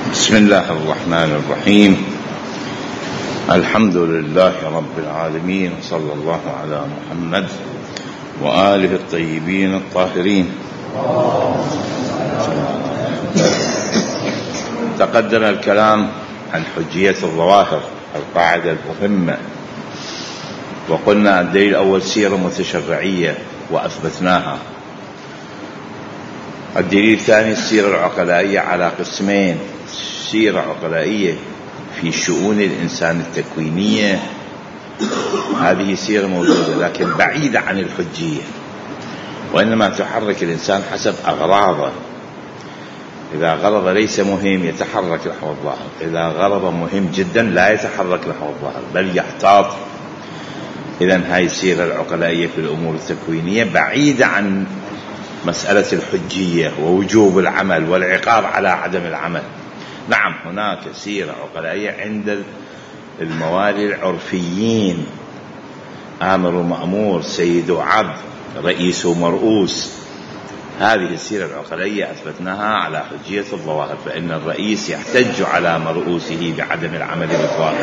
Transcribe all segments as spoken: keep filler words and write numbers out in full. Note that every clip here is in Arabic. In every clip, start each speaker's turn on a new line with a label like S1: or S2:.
S1: بسم الله الرحمن الرحيم. الحمد لله رب العالمين، صلى الله على محمد وآله الطيبين الطاهرين. تقدم الكلام عن حجية الظواهر، القاعدة المهمة، وقلنا الدليل الأول سيرة متشرعية وأثبتناها. الدليل الثاني السيرة العقلائية على قسمين: سيرة عقلائية في شؤون الإنسان التكوينية، هذه سيرة موجودة لكن بعيدة عن الحجية، وإنما تحرك الإنسان حسب أغراضه. إذا غرض ليس مهم يتحرك نحو الظاهر، إذا غرض مهم جدا لا يتحرك نحو الظاهر بل يحتاط. إذن هاي السيرة العقلائية في الأمور التكوينية بعيدة عن مسألة الحجية ووجوب العمل والعقاب على عدم العمل. نعم، هناك سيرة عقلائية عند الموالي العرفيين: آمر ومأمور، سيد وعبد، رئيس ومرؤوس. هذه السيرة العقلائية أثبتناها على حجية الظواهر، فإن الرئيس يحتج على مرؤوسه بعدم العمل بالظاهر،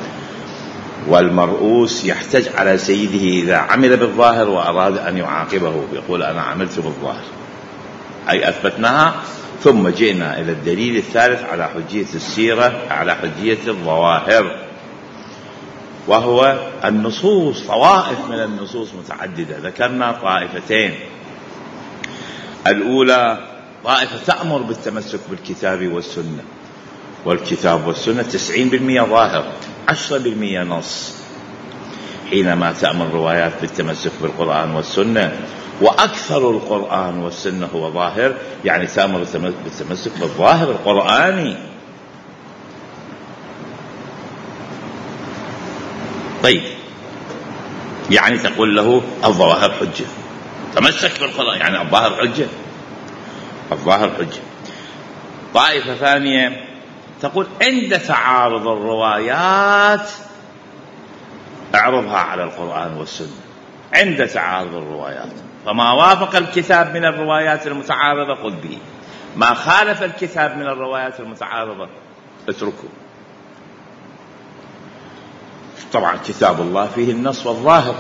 S1: والمرؤوس يحتج على سيده إذا عمل بالظاهر وأراد أن يعاقبه، يقول أنا عملت بالظاهر. أي أثبتناها. ثم جئنا إلى الدليل الثالث على حجية السيرة، على حجية الظواهر، وهو النصوص. طوائف من النصوص متعددة، ذكرنا طائفتين. الأولى طائفة تأمر بالتمسك بالكتاب والسنة، والكتاب والسنة تسعين بالمئة ظاهر، عشرة بالمئة نص. حينما تأمر الروايات بالتمسك بالقرآن والسنة، وأكثر القرآن والسنة هو ظاهر، يعني تأمر بالتمسك بالظاهر القرآني. طيب، يعني تقول له الظواهر حجة، تمسك بالقرآن يعني الظاهر حجة، الظاهر حجة. طائفة ثانية تقول عند تعارض الروايات اعرضها على القرآن والسنة، عند تعارض الروايات، فما وافق الكتاب من الروايات المتعارضة خذ به، ما خالف الكتاب من الروايات المتعارضة اتركه. طبعا كتاب الله فيه النص والظاهر،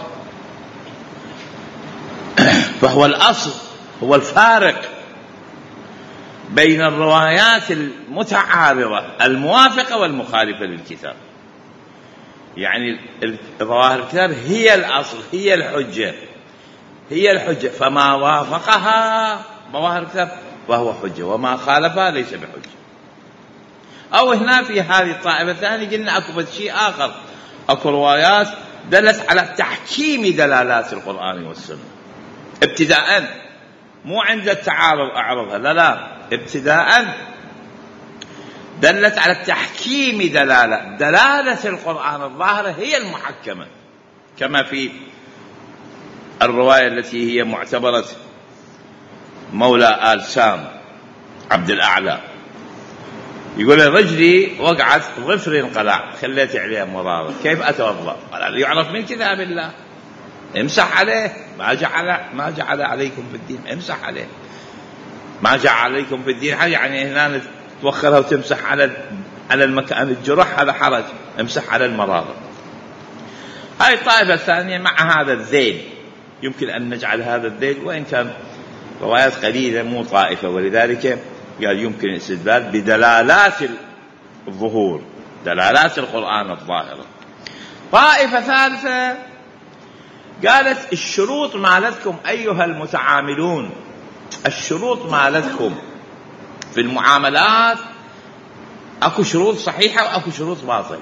S1: فهو الأصل، هو الفارق بين الروايات المتعارضة الموافقة والمخالفة للكتاب. يعني ظواهر الكتاب هي الأصل، هي الحجة، هي الحجة، فما وافقها ظواهر الكتاب فهو حجة، وما خالفها ليس بحجة. أو هنا في هذه الطائفة الثانية قلنا أكو شيء آخر، أكو روايات دلت على تحكيم دلالات القرآن والسنة ابتداءً، مو عند التعارض أعرضها، لا لا، ابتداءً دلت على التحكيم دلالة، دلالة القرآن الظاهرة هي المحكمة، كما في الرواية التي هي معتبرة مولى آل سام عبد الأعلى، يقول رجلي وقعت ظفر انقلع خليت عليها مرارة، كيف أتوضأ؟ قال يعرف من كتاب الله، امسح عليه، ما جعل ما جعل عليكم في الدين، امسح عليه، ما جعل عليكم في الدين حاجة، يعني هنا توخرها وتمسح على على المكان الجرح، هذا حرج، امسح على المرارة. هاي الطائفة الثانية مع هذا الذيل، يمكن أن نجعل هذا الذيل، وإن كان روايات قليلة مو طائفة، ولذلك قال يمكن الاستدلال بدلالات الظهور، دلالات القرآن الظاهرة. طائفة ثالثة قالت الشروط مالتكم أيها المتعاملون، الشروط مالتكم في المعاملات أكو شروط صحيحة وأكو شروط باطلة.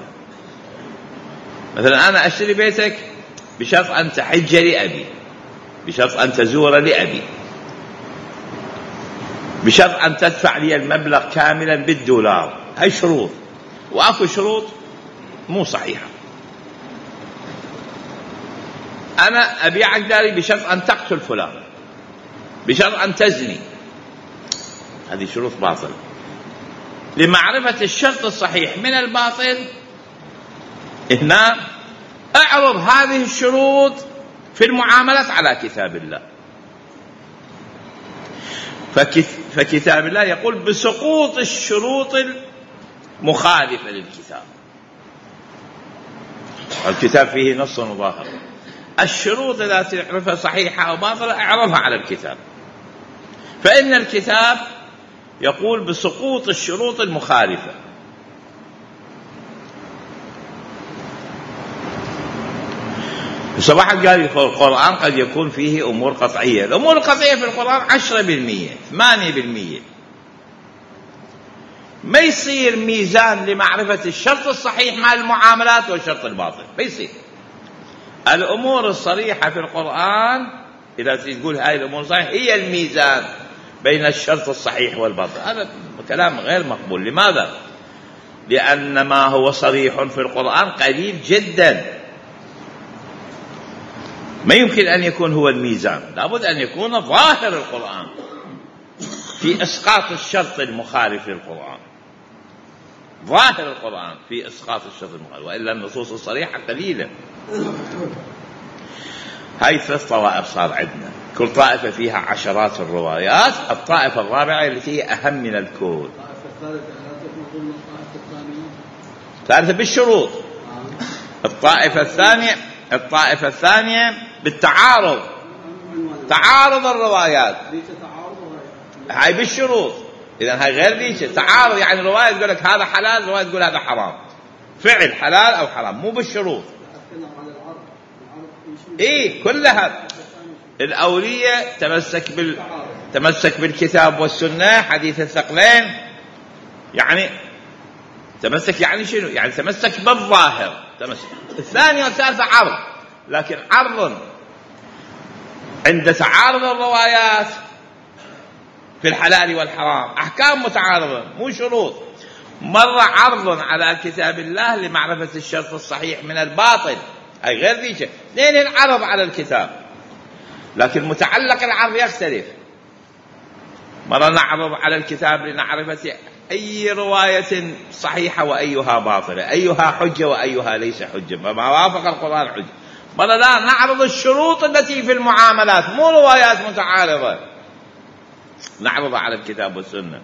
S1: مثلا أنا أشتري بيتك بشرط أن تحج لأبي، بشرط أن تزور لأبي، بشرط أن تدفع لي المبلغ كاملا بالدولار، هاي شروط. وأكو شروط مو صحيحة، أنا أبيعك داري بشرط أن تقتل فلان، بشرط أن تزني، هذه شروط باطلة. لمعرفة الشرط الصحيح من الباطل هنا اعرض هذه الشروط في المعاملات على كتاب الله. فكتاب الله يقول بسقوط الشروط مخالفة للكتاب. الكتاب فيه نص ظاهر، الشروط التي تعرفها صحيحة أو باطلة اعرضها على الكتاب، فإن الكتاب يقول بسقوط الشروط المخالفة. صباح قال القرآن قد يكون فيه أمور قطعية. الأمور القطعية في القرآن عشرة بالمئة ثمانية بالمئة. ما يصير ميزان لمعرفة الشرط الصحيح مع المعاملات والشرط الباطل، ما يصير. الأمور الصريحة في القرآن إذا تقول هاي الأمور صحيحة هي الميزان بين الشرط الصحيح والباطل. هذا كلام غير مقبول. لماذا؟ لأن ما هو صريح في القرآن قليل جدا، ما يمكن أن يكون هو الميزان، لابد أن يكون ظاهر القرآن في إسقاط الشرط المخالف للقرآن، ظاهر القرآن في إسقاط الشرط المخالف، وإلا النصوص الصريحة قليلة. هاي ثلاث طوائف صار عندنا، كل طائفة فيها عشرات الروايات. الطائفة الرابعة التي هي أهم من الكل، الثالثة بالشروط. الطائفة الثانية الطائفة الثانية بالتعارض، تعارض الروايات، هاي بالشروط. إذا هاي غير ليش تعارض، يعني رواية تقول لك هذا حلال، رواية تقول هذا حرام، فعل حلال أو حرام، مو بالشروط. إيه كلها الأولية تمسك بال تمسك بالكتاب والسنة، حديث الثقلين، يعني تمسك يعني شنو؟ يعني تمسك بالظاهر، تمسك. الثانية والثالثة عرض، لكن عرض عند تعارض الروايات في الحلال والحرام، أحكام متعارضة مو شروط. مرة عرض على كتاب الله لمعرفة الشرط الصحيح من الباطل، أي غير ذي شيء. اثنين العرض على الكتاب، لكن متعلق العرض يختلف. مرة نعرض على الكتاب لنعرفة أي رواية صحيحة وأيها باطلة، أيها حجة وأيها ليس حجة، فما وافق القرآن حجة. مرة لا، نعرض الشروط التي في المعاملات، مو روايات متعارضة، نعرض على الكتاب والسنة.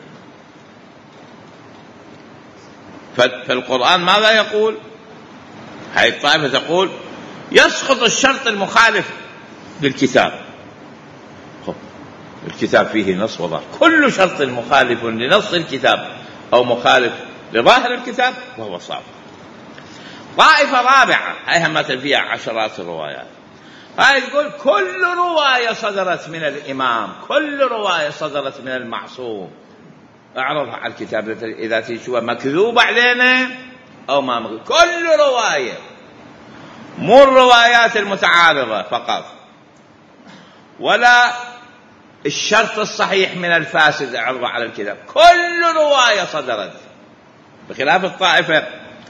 S1: فالقرآن ماذا يقول؟ هاي الطائفة تقول يسقط الشرط المخالف للكتاب. الكتاب فيه نص وظاهر، كل شرط مخالف لنص الكتاب أو مخالف لظاهر الكتاب وهو صادق. طائفة رابعة هاي مثل فيها عشرات الروايات، هاي تقول كل رواية صدرت من الإمام، كل رواية صدرت من المعصوم اعرضها على الكتاب إذا تشوى مكذوب علينا أو ما مكذوب. كل رواية، مو الروايات المتعارضة فقط، ولا الشرط الصحيح من الفاسد اعرضها على الكتاب، كل رواية صدرت. بخلاف الطائفة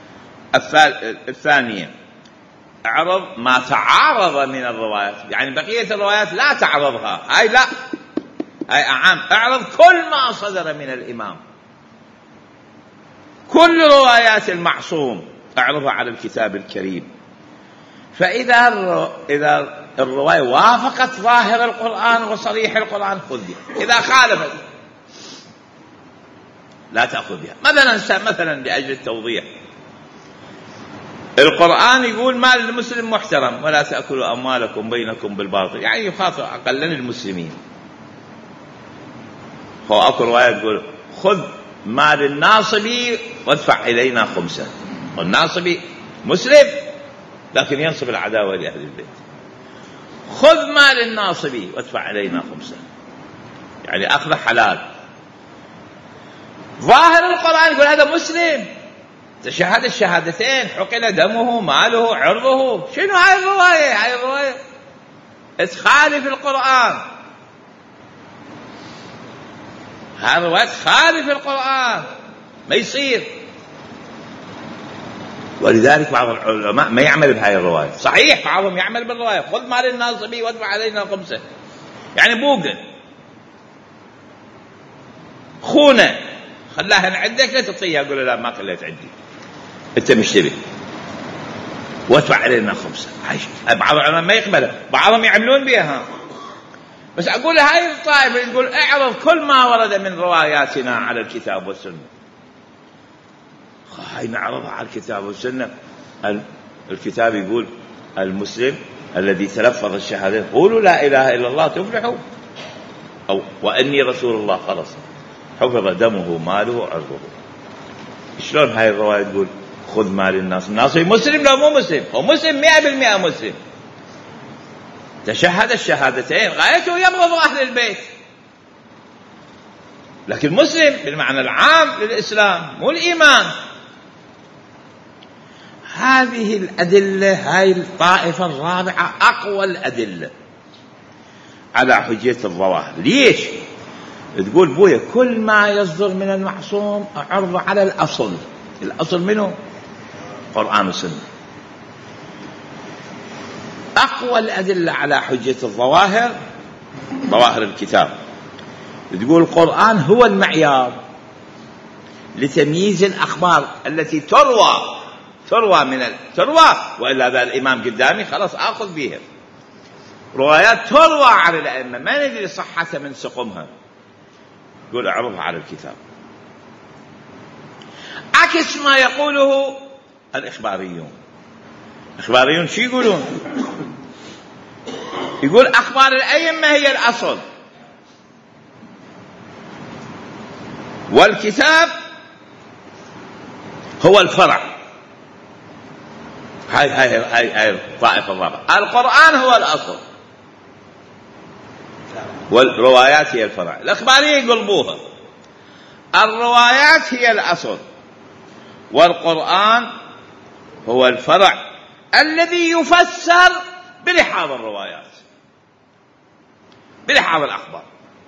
S1: الثانية اعرض ما تعارض من الروايات، يعني بقية الروايات لا تعرضها، هاي لا، هاي أعام، اعرض كل ما صدر من الإمام، كل روايات المعصوم اعرضها على الكتاب الكريم. فإذا إذا الرواية وافقت ظاهر القرآن وصريح القرآن خذ بها، إذا خالفت لا تأخذ بها. مثلا مثلا لأجل التوضيح، القرآن يقول مال المسلم محترم ولا تأكلوا أموالكم بينكم بالباطل، يعني يخاطب أقلا المسلمين. هو أكو رواية تقول خذ مال الناصبي وادفع إلينا خمسة، والناصبي مسلم لكن ينصب العداوة لأهل البيت. خذ مال الناصبي وادفع إلينا خمسة، يعني أخذ حلال. ظاهر القرآن يقول هذا مسلم، تشهد الشهادتين، حقن دمه ماله عرضه. شنو هاي الرواية؟ هاي الرواية تخالف القرآن، هاي الرواية تخالف القرآن، ما يصير. ولذلك بعض العلماء ما يعمل بهاي الرواية. صحيح بعضهم يعمل بالرواية خذ مال الناصبي وادفع علينا خمسة، يعني بوقن خونة خلاها عندك لا تعطيها، أقول لا ما خليت عندي أنت مشتري وادفع علينا خمسة. بعض العلماء ما يقبلها، بعضهم يعملون بها. بس أقول هاي الطائفة تقول اعرض كل ما ورد من رواياتنا على الكتاب والسنة، هاي نعرضها على الكتاب والسنة. الكتاب يقول المسلم الذي تلفظ الشهادة قولوا لا إله إلا الله تفلحوا، أو وأني رسول الله، خلص حفظ دمه ماله عرضه. شلون هاي الرواية تقول خذ مال الناس؟ الناس مسلم لو مو مسلم، هو مسلم مئة بالمئة مسلم، تشهد الشهادتين، غايته يبغض أهل البيت، لكن مسلم بالمعنى العام للإسلام مو الإيمان. هذه الأدلة، هاي الطائفة الرابعة أقوى الأدلة على حجية الظواهر. ليش؟ تقول بويا كل ما يصدر من المعصوم أعرض على الأصل. الأصل منه قرآن وسنة. أقوى الأدلة على حجية الظواهر ظواهر الكتاب. تقول القرآن هو المعيار لتمييز الأخبار التي تروى تروى من ال... تروى وإلا هذا الإمام قدامي خلاص آخذ بها. روايات تروى على الأئمة ما ندري صحتها من سقمها، يقول أعرضها على الكتاب. عكس ما يقوله الإخباريون. الإخباريون شو يقولون؟ يقول أخبار الأئمة هي الأصل والكتاب هو الفرع. هاي هاي هاي هاي الطائفة الرابعة. القرآن هو الأصل والروايات هي الفرع. الإخباريين يقلبوها، الروايات هي الأصل والقرآن هو الفرع الذي يفسر بلحاظ الروايات بلحاظ الأخبار.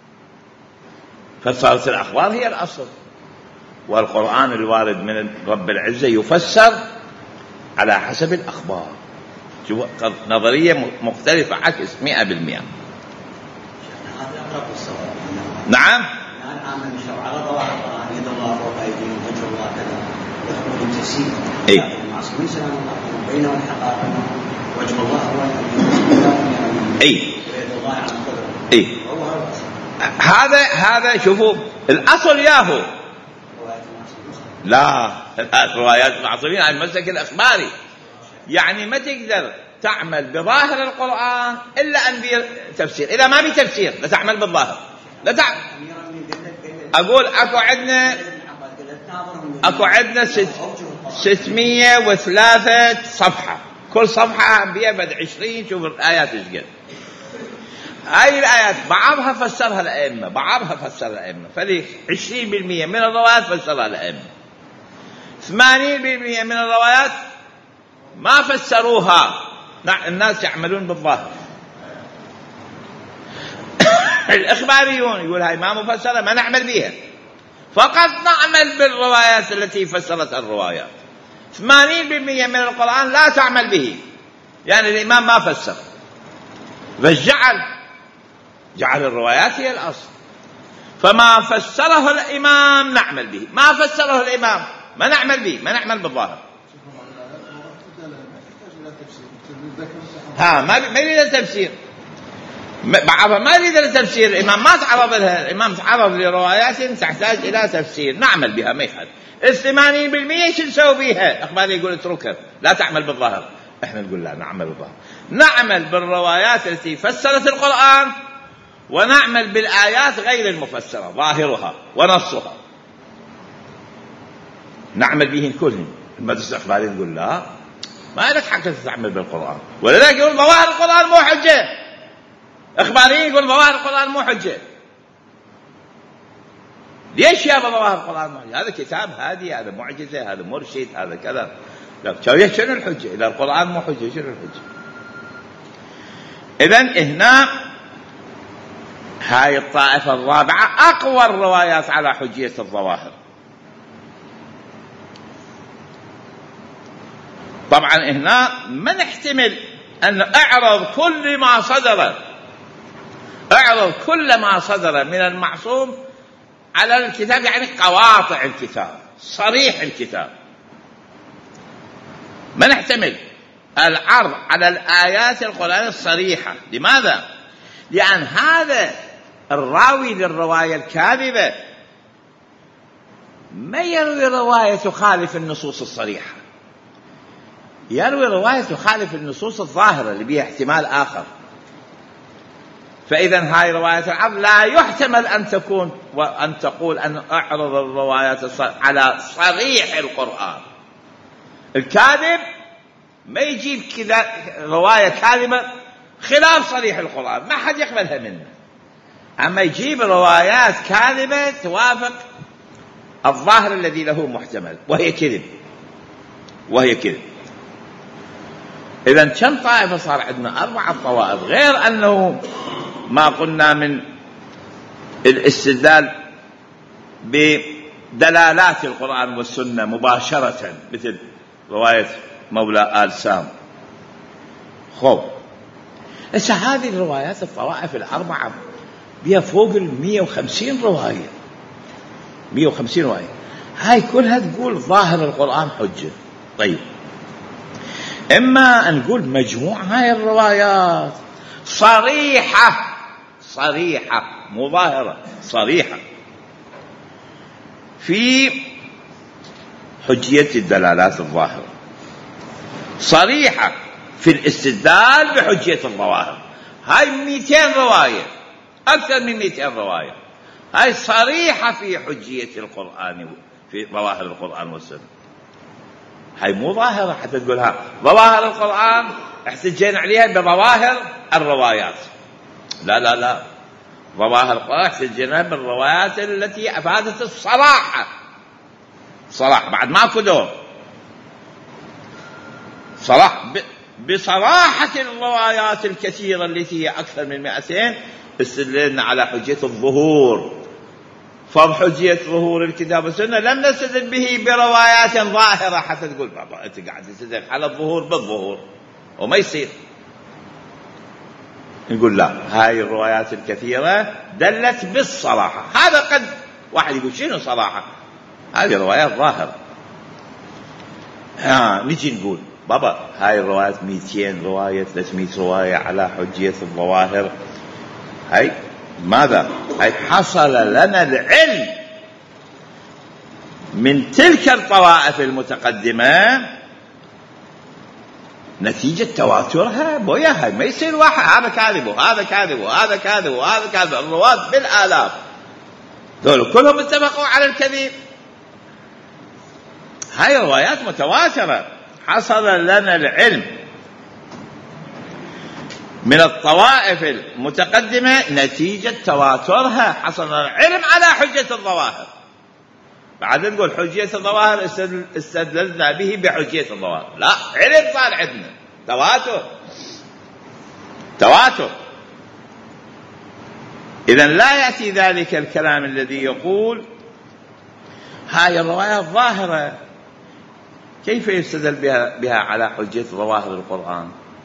S1: فسرت الأخبار هي الأصل، والقرآن الوارد من رب العزة يفسر على حسب الأخبار. شوف نظرية مختلفة عكس مئة بالمئة. نعم. إيه. إيه. إيه. هذا هذا شوفوا الأصل ياهو. لا روايات المعصومين عن المسلك الأخباري، يعني ما تقدر تعمل بظاهر القرآن إلا أن بتفسير. إذا ما بتفسير لا تعمل بالظاهر، لا تعمل. أقول أكو عندنا أكو عندنا ست ستمية وثلاثة صفحة، كل صفحة بيها بد عشرين. شوف الآيات إيش قد. هاي الآيات بعضها فسرها الأئمة، بعضها فسرها الأئمة، فليش عشرين بالمئة من الروايات فسرها الأئمة، ثمانين بالمئة من الروايات ما فسروها، الناس يعملون بالظاهر. الإخباريون يقول هاي ما مفسرة ما نعمل بها، فقط نعمل بالروايات التي فسرت الروايات. ثمانين بالمئة من القرآن لا تعمل به، يعني الإمام ما فسر، فجعل جعل الروايات هي الأصل. فما فسره الإمام نعمل به، ما فسره الإمام ما نعمل به، ما نعمل بالظاهر. ها ما ما يريد التفسير، بعضها ما يريد التفسير. الإمام ما تعرض لها، الإمام تعرض لروايات تحتاج إلى تفسير نعمل بها ما يحد. الثمانين بالمئة شو نسوي بها؟ أخباري يقول اتركها لا تعمل بالظاهر، احنا نقول لا نعمل بالظاهر، نعمل بالروايات التي فسرت القرآن ونعمل بالآيات غير المفسرة ظاهرها ونصها، نعمل به كلهم. المدرسة الأخبارية تقول لا ما لك حق تعمل بالقرآن، ولذلك يقول ظواهر القرآن مو حجة. إخباريين يقول ظواهر القرآن مو حجة. ليش يا ظواهر القرآن مو حجة؟ هذا كتاب هادي، هذا معجزة، هذا مرشد، هذا كذا. لا شنو الحجة إذا القرآن مو حجة؟ شنو الحجة؟ إذن هنا هاي الطائفة الرابعة أقوى الروايات على حجية الظواهر. طبعا هنا ما نحتمل أن أعرض كل ما صدر أعرض كل ما صدر من المعصوم على الكتاب، يعني قواطع الكتاب صريح الكتاب. ما نحتمل العرض على الآيات القرآن الصريحة. لماذا؟ لأن هذا الراوي للرواية الكاذبة ما يروي رواية تخالف النصوص الصريحة، يروي رواية تخالف النصوص الظاهرة اللي بها احتمال آخر. فإذا هاي رواية العرض لا يحتمل أن تكون وأن تقول أن أعرض الروايات على صريح القرآن. الكاذب ما يجيب كذا رواية كاذبة خلاف صريح القرآن، ما حد يقبلها منه. أما يجيب روايات كاذبة توافق الظاهر الذي له محتمل، وهي كذب وهي كذب. إذن كم طائفة صار عندنا؟ أربعة طوائف، غير أنه ما قلنا من الاستدلال بدلالات القرآن والسنة مباشرة مثل رواية مولى آل سام. خب إذا هذه الروايات الطوائف الأربعة بها فوق المية وخمسين رواية، مية وخمسين رواية، هاي كلها تقول ظاهر القرآن حجة. طيب إما أن نقول مجموع هاي الروايات صريحة صريحة مظاهرة صريحة في حجية الدلالات الظاهرة، صريحة في الاستدلال بحجية الظواهر. هاي مئتين رواية، أكثر من مئتين رواية، هاي صريحة في حجية القرآن في ظواهر القرآن والسنة. هاي مو ظاهرة حتى تقولها ظواهر القرآن احتجين عليها بظواهر الروايات. لا لا لا، ظواهر القرآن احتجين بالروايات التي أفادت الصراحة. صراحة بعد ما كدور صراحة بصراحة الروايات الكثيرة التي هي أكثر من مئتين استدللنا على حجية الظهور. فبحجية ظهور الكتاب والسنة لم نستدل به بروايات ظاهرة حتى تقول بابا أنت قاعد تستدل على الظهور بالظهور وما يصير. نقول لا، هاي الروايات الكثيرة دلت بالصراحة. هذا قد واحد يقول شنو صراحة؟ هذه روايات ظاهرة. ها نجي نقول بابا هاي الروايات مئتين رواية ثلاثمئة رواية على حجية الظواهر. هاي ماذا؟ هاي حصل لنا العلم من تلك الطوائف المتقدمة نتيجة تواترها. بويا هاي ما يصير واحد هذا كاذب وهذا كاذب وهذا كاذب وهذا كاذب، الرواة بالآلاف دول كلهم اتفقوا على الكذب. هاي روايات متواترة. حصل لنا العلم من الطوائف المتقدمة نتيجة تواترها، حصل لنا العلم على حجية الظواهر. بعد نقول حجية الظواهر استدللنا به بحجية الظواهر، لا، علم صار عندنا، تواتر تواتر. إذن لا يأتي ذلك الكلام الذي يقول هاي الروايات ظاهرة كيف يستدل بها, بها على حجية ظواهر القرآن.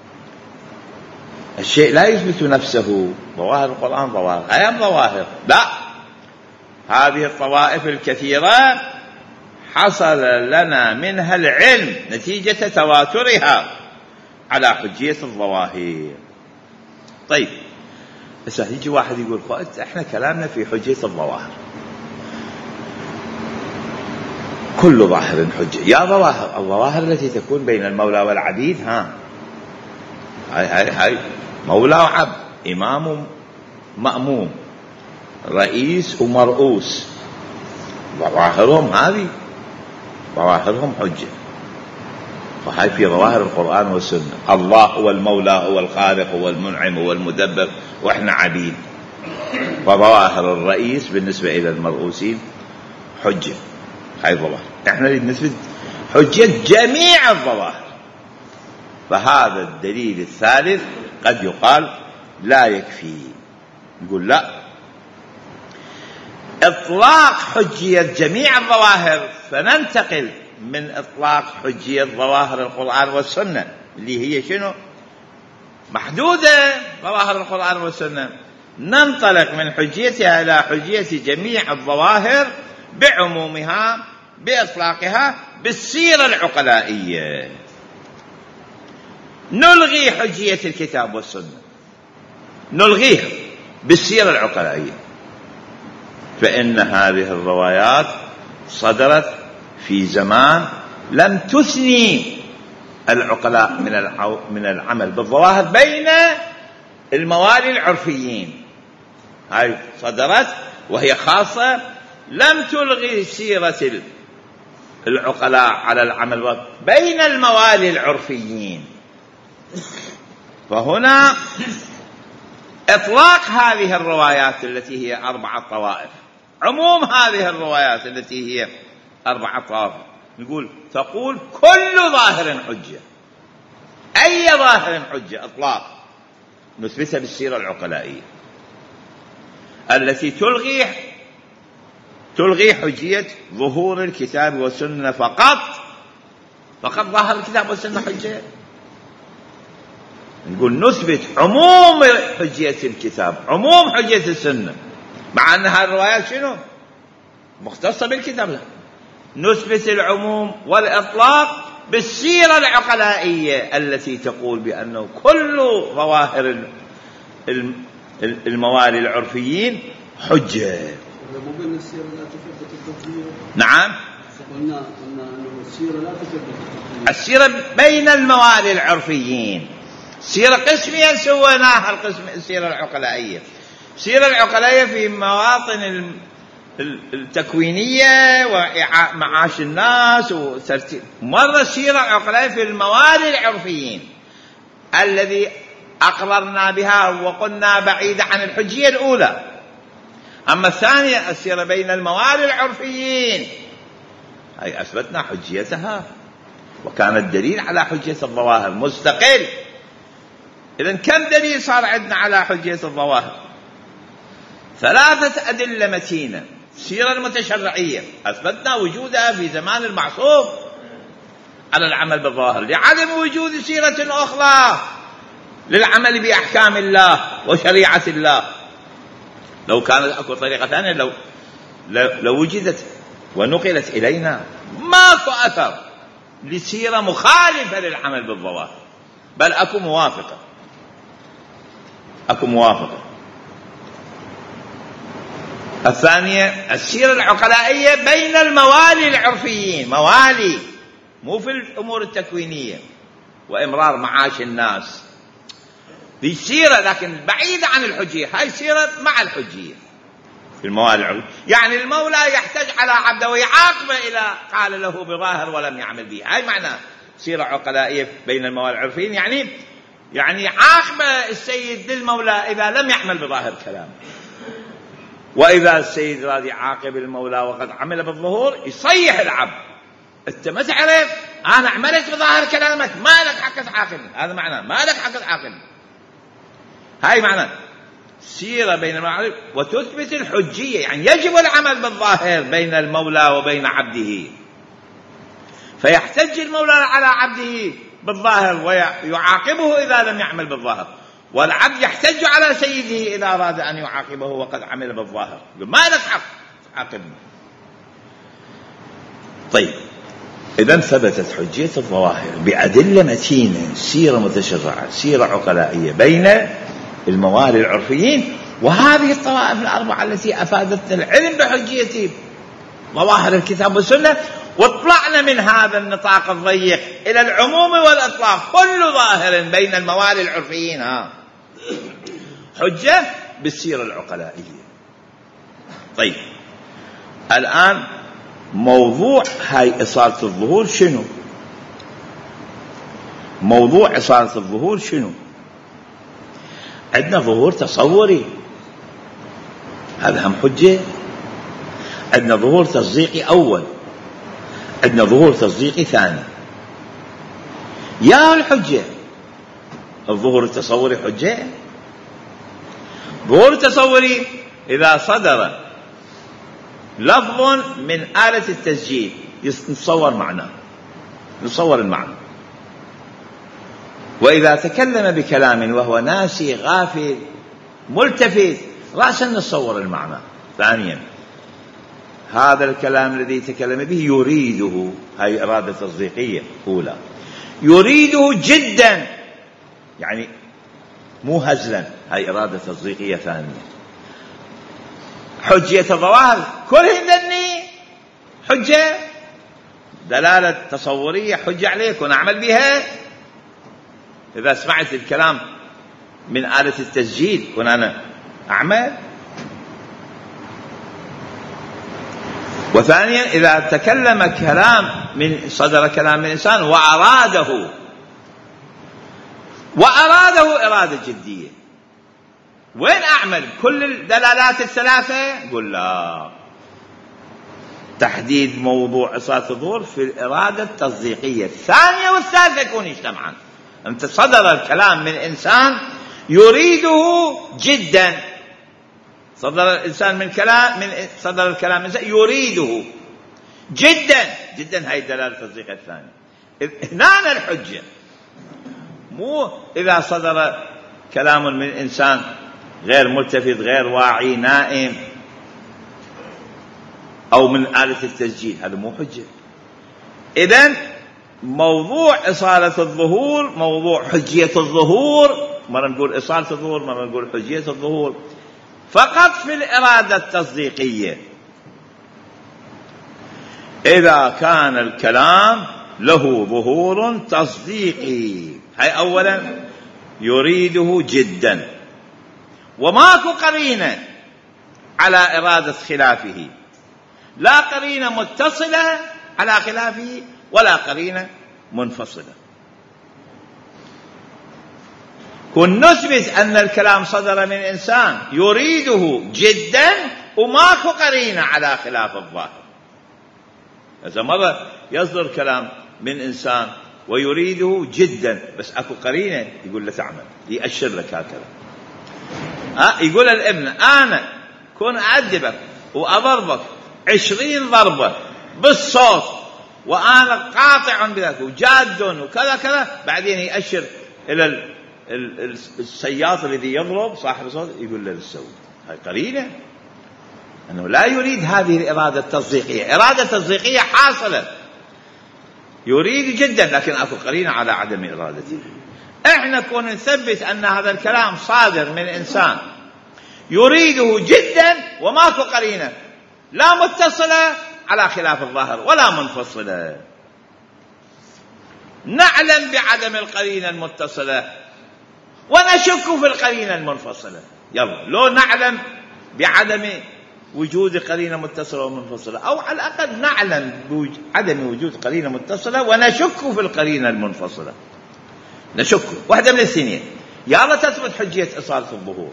S1: الشيء لا يثبت نفسه، ظواهر القرآن ظواهر، هاي ظواهر. لا، هذه الطوائف الكثيرة حصل لنا منها العلم نتيجة تواترها على حجية الظواهر. طيب بس يجي واحد يقول احنا كلامنا في حجية الظواهر، كل ظاهر حجة. يا ظواهر، الظواهر التي تكون بين المولى والعبيد، ها هاي هاي هاي مولى وعبد، إمام مأموم، رئيس ومرؤوس، ظواهرهم هذه ظواهرهم حجة. فهاي في ظواهر القرآن والسنة. الله هو المولى، هو الخالق، هو المنعم، هو المدبر، وإحنا عبيد. فظواهر الرئيس بالنسبة إلى المرؤوسين حجة. هاي ظواهر. إحنا نثبت حجة جميع الظواهر. فهذا الدليل الثالث قد يقال لا يكفي. نقول لا، إطلاق حجية جميع الظواهر، فننتقل من إطلاق حجية ظواهر القرآن والسنة اللي هي شنو؟ محدودة ظواهر القرآن والسنة، ننطلق من حجيتها إلى حجية جميع الظواهر بعمومها بإطلاقها بالسيرة العقلائية. نلغي حجية الكتاب والسنة، نلغيها بالسيرة العقلائية، فإن هذه الروايات صدرت في زمان لم تثني العقلاء من العمل بالظواهر بين الموالي العرفيين. هاي صدرت وهي خاصة، لم تلغي سيرة العقلاء على العمل بين الموالي العرفيين. فهنا إطلاق هذه الروايات التي هي أربعة طوائف، عموم هذه الروايات التي هي أربعة طوائف، نقول تقول كل ظاهر حجة، أي ظاهر حجة إطلاق نثبتها بالسيرة العقلائية التي تلغي تلغي حجية ظهور الكتاب والسنة فقط. فقط ظاهر الكتاب والسنة حجة، نقول نثبت عموم حجية الكتاب، عموم حجية السنة، مع أنها الروايات شنو مختصة بالكتاب، لا نثبت العموم والإطلاق بالسيرة العقلائية التي تقول بأنه كل ظواهر الموالي العرفيين حجة. نعم،
S2: قلنا أن السيرة لا تثبت،
S1: السيرة بين الموالي العرفيين سيرة قسمية سويناها القسم السيرة العقلائية. السيرة العقلائية في مواطن التكوينية ومعاش الناس وترتيب، مرة السيرة العقلائية في الموالي العرفيين الذي أقررنا بها وقلنا بعيدة عن الحجية الأولى. أما الثانية السيرة بين الموالي العرفيين أي أثبتنا حجيتها، وكان الدليل على حجية الظواهر مستقل. إذن كم دليل صار عندنا على حجية الظواهر؟ ثلاثة أدلة متينة. السيرة المتشرعية أثبتنا وجودها في زمان المعصوم على العمل بالظواهر لعدم وجود سيرة أخرى للعمل بأحكام الله وشريعة الله. لو كانت أكو طريقة ثانية لو, لو وجدت ونقلت إلينا ماكو أثر لسيرة مخالفة للعمل بالظواهر، بل أكو موافقة أكو موافقة. الثانية السيرة العقلائية بين الموالي العرفيين، موالي مو في الأمور التكوينية وإمرار معاش الناس، دي سيرة لكن بعيدة عن الحجية، هاي سيرة مع الحجية في الموالي العرفية. يعني المولى يحتاج على عبده ويعاقبه إذا قال له بظاهر ولم يعمل به، هاي معنى سيرة عقلائية بين الموالي العرفيين، يعني يعني عاقبه السيد للمولى إذا لم يعمل بظاهر كلامه. وإذا السيد راضي عاقب المولى وقد عمل بالظهور يصيح العبد، أنت ما تعرف أنا عملت بظاهر كلامك ما لك حق تعاقبني، هذا معنى ما لك حق تعاقبني. هاي معنى سيرة بين المعارف وتثبت الحجية، يعني يجب العمل بالظاهر بين المولى وبين عبده، فيحتج المولى على عبده بالظاهر ويعاقبه إذا لم يعمل بالظاهر، والعبد يحتج على سيده إذا أراد أن يعاقبه وقد عمل بالظاهر، ما لك حق تعاقبني. طيب إذن ثبتت حجية الظواهر بأدلة متينة، سيرة متشرعة، سيرة عقلائية بين الموالي العرفيين، وهذه الطوائف الأربعة التي أفادتنا العلم بحجية ظواهر الكتاب والسنة، واطلعنا من هذا النطاق الضيق إلى العموم والإطلاق، كل ظاهر بين الموالي العرفيين ها حجة بالسيرة العقلائية. طيب الآن موضوع هاي إصالة الظهور شنو؟ موضوع إصالة الظهور شنو؟ عندنا ظهور تصوري، هذا هم حجة. عندنا ظهور تصديقي أول، عندنا ظهور تصديقي ثاني. يا الحجة الظهور التصوري حجة. ظهور التصوري إذا صدر لفظ من آلة التسجيل نتصور معناه، نتصور المعنى. وإذا تكلم بكلام وهو ناسي غافل ملتفت رأسا نتصور المعنى. ثانيا هذا الكلام الذي تكلم به يريده، هاي إرادة تصديقية أولى، يريده جدا يعني مو هزلا، هاي إرادة تصديقية ثانية. حجية الظواهر كلهن حجة، دلالة تصورية حجة عليك ونعمل بها. إذا سمعت الكلام من آلة التسجيل كن أنا أعمل. وثانيا إذا تكلم كلام من صدر كلام من إنسان وأراده وأراده إرادة جدية، وين أعمل؟ كل الدلالات الثلاثة؟ قل لا، تحديد موضوع إصالة الظهور في الإرادة التصديقية الثانية والثالثة يكون اجتمعا. أنت صدر الكلام من إنسان يريده جدا، صدر الإنسان من كلام من صدر الكلام من إنسان يريده جدا جدا، هاي الدلالة التصديقية الثانية. هنا الحجة، مو إذا صدر كلام من إنسان غير ملتفت غير واعي نائم أو من آلة التسجيل، هذا مو حجة. إذن موضوع إصالة الظهور، موضوع حجية الظهور، مرة نقول إصالة الظهور مرة نقول حجية الظهور، فقط في الإرادة التصديقية إذا كان الكلام له ظهور تصديقي. هاي أولا يريده جدا وماكو قرينة على إرادة خلافه، لا قرينة متصلة على خلافه ولا قرينة منفصلة. كن نثبت أن الكلام صدر من إنسان يريده جدا وماكو قرينة على خلاف الظاهر. إذا مرة يصدر كلام من إنسان ويريده جدا بس أكو قرينة يقول له تعمل، يأشر لك هكذا. أه يقول الابن أنا كن أعذبك وأضربك عشرين ضربة بالصوت وأنا قاطع بذلك وجاد وكذا كذا، بعدين يأشر إلى السياط الذي يضرب صاحب الصوت يقول له للسوي. هاي قرينة أنه لا يريد هذه الإرادة التصديقية. إرادة تصديقية حاصلة، يريد جدا لكن أكو قرينة على عدم إرادته. إحنا كنا نثبت أن هذا الكلام صادر من إنسان يريده جدا وماكو قرينة لا متصلة على خلاف الظاهر ولا منفصلة. نعلم بعدم القرينة المتصلة ونشك في القرينة المنفصلة. يلا لو نعلم بعدم وجود قرينة متصلة ومنفصلة، أو على الأقل نعلم بعدم وجود قرينة متصلة ونشك في القرينة المنفصلة. نشك واحدة من الاثنين، يا الله تثبت حجية إصالة الظهور.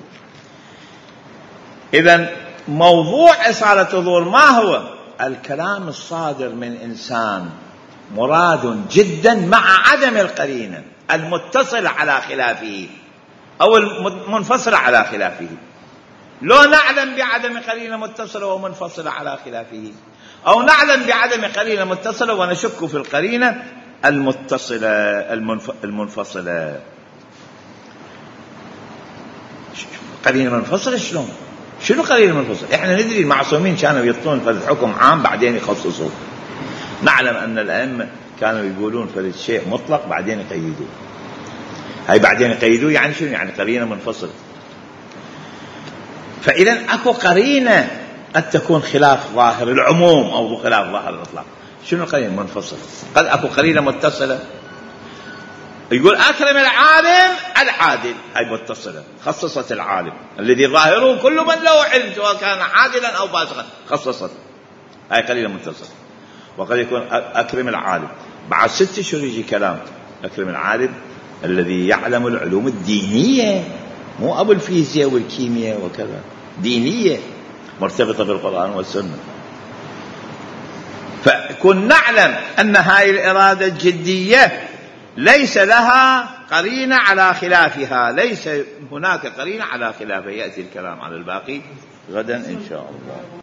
S1: إذن موضوع إصالة الظهور ما هو؟ الكلام الصادر من إنسان مراد جدا مع عدم القرينة المتصل على خلافه أو المنفصل على خلافه. لو نعلم بعدم قرينة متصلة ومنفصلة على خلافه، أو نعلم بعدم قرينة متصلة ونشك في القرينة المتصلة المنفصلة. قرينة منفصلة شلون؟ شنو قرينة منفصلة؟ احنا ندري المعصومين كانوا يطلون فرد حكم عام بعدين يخصصوه. نعلم أن الأئمة كانوا يقولون فرد شيء مطلق بعدين يقيدوه. هاي بعدين يقيدوه يعني شنو؟ يعني قرينة منفصلة. فإذا أكو قرينة قد تكون خلاف ظاهر العموم أو خلاف ظاهر الإطلاق. شنو القرينة المنفصلة؟ قد أكو قرينة متصلة، يقول أكرم العالم العادل، هاي متصلة خصصت العالم الذي ظاهره كل من له علم سواء كان عادلا أو فاسقا، خصصت، هاي قرينة متصلة. وقد يكون أكرم العالم بعد ست أشهر يجي كلام أكرم العالم الذي يعلم العلوم الدينية، مو أبو الفيزياء والكيمياء وكذا، دينية مرتبطة بالقرآن والسنة. فكن نعلم أن هاي الإرادة الجدية ليس لها قرينة على خلافها، ليس هناك قرينة على خلافها. يأتي الكلام على الباقي غدا إن شاء الله.